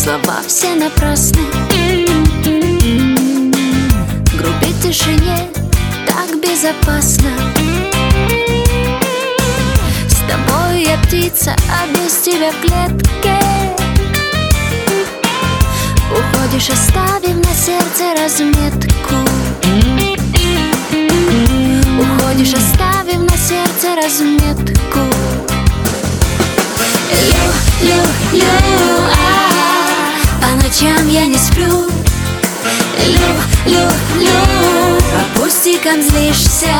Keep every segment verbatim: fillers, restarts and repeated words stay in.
слова все напрасны. Грубить в тишине так безопасно. С тобой я птица, а без тебя в клетке. Уходишь, оставив на сердце разметку. Уходишь, оставив на сердце разметку. Лю, лю, лю, а по ночам я не сплю. Лю, лю, лю, по пустякам злишься.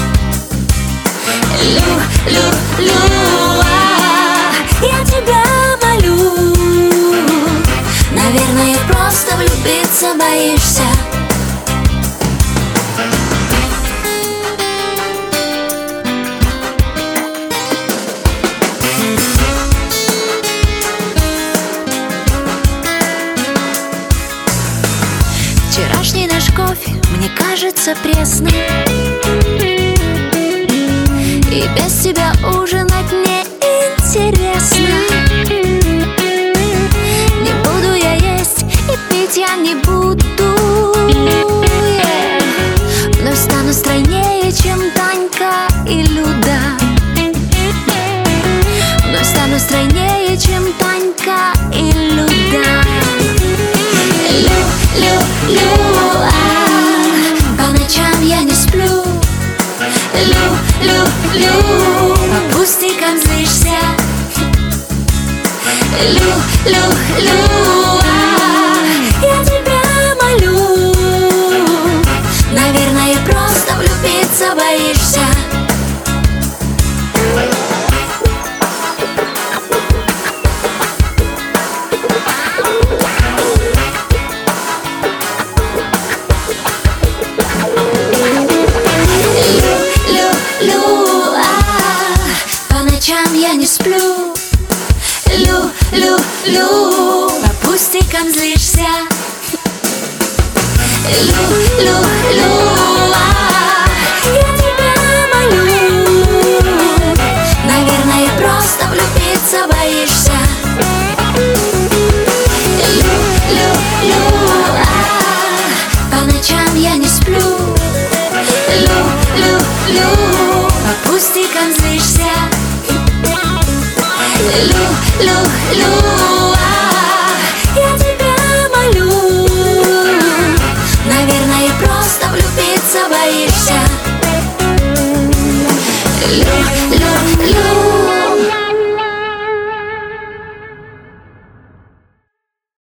Лю, лю, лю, а я тебя молю. Наверное, просто влюбиться боишься. Вчерашний наш кофе мне кажется пресным, и без тебя ужинать неинтересно. Не буду я есть и пить я не буду, yeah. Но стану стройнее, чем Танька и Люда. Но стану стройнее, чем Танька и Люда. Лю, лю, лю, а по ночам я не сплю. Лю, лю, лю, по пустякам злишься. Лю, лю, лю, а я тебя молю. Наверное, просто влюбиться боишься. Я не сплю. Лю, лю, лю, по пустякам злишься. Лю, лю, лю, а я тебя молю. Наверное, просто влюбиться боишься. Лю, лю, лю, а по ночам я не сплю. Лю, лю, лю, по пустякам злишься. Лю, лю, лю, а я тебя молю. Наверное, просто влюбиться боишься. Лю,